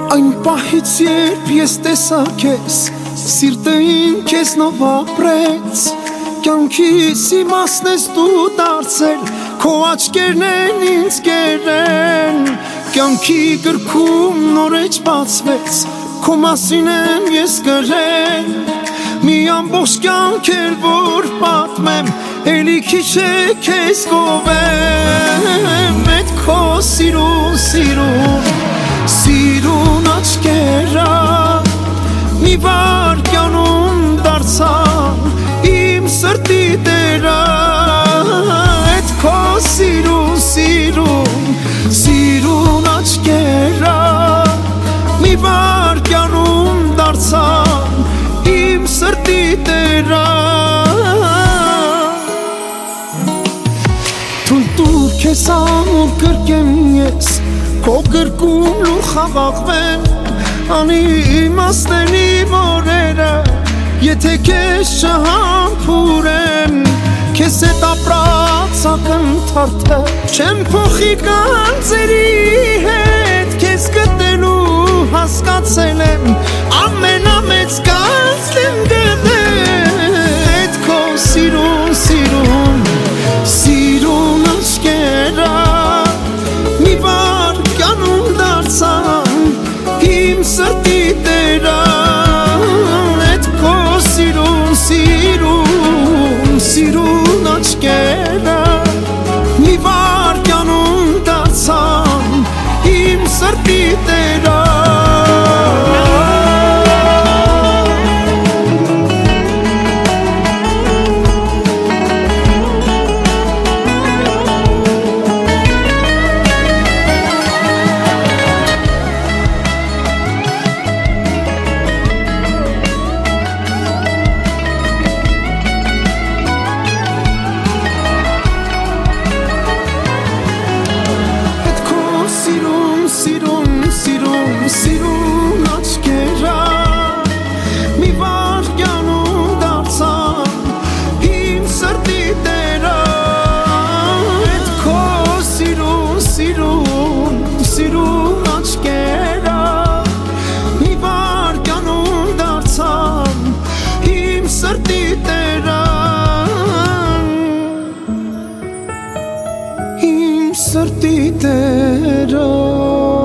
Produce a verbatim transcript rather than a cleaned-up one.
Այն պահից երբ ես տեսա քեզ, սիրտը իմ քեզնով ապրեց, կյանքիս իմաստն ես դու դարձել, քո աչքերն են ինձ կերեն, կյանքի գրքում նոր էջ բացվեց, քո մասին եմ ես գրել, մի ամբողջ կյանք էլ որ պատմեմ, էլի քիչ է քեզ գովեմ, էդ քո սիրուն, սիրուն, սիրուն աչքերա, մի վարկյանում դարձան իմ սրտի տերը, էդ քո սիրուն, սիրուն, սիրուն աչքերա, մի վարկյանում դարձան իմ սրտի տերը, թույլ տուր քեզ ամուր կրկեմ ես, քո գրկում լու խաղաղվեն, անիմաստ են իմ օրերը, եթե քեզ չհամբուրեմ, քեզ հետ ապրած ակնթարթը չեմ փոխի գանձերի հետ, քեզ գտնելու հասկացել եմ, ամենամեծ գանձն եմ գտել, էդ քո սիրուն, սիրուն, սիրուն աչքերը, մի վարկյանում դարձան իմ սրտի տերը, էդ քո սիրուն, սիրուն, սիրուն աչքերը, մի վարկյանում դարձան իմ սրտի տերը, սիրուն աչքերա, մի վարկյանում դարձան իմ սրտի տերը, էդ քո սիրուն, սիրուն, սիրուն աչքերա, մի վարկյանում դարձան իմ սրտի տերը, իմ սրտի տերը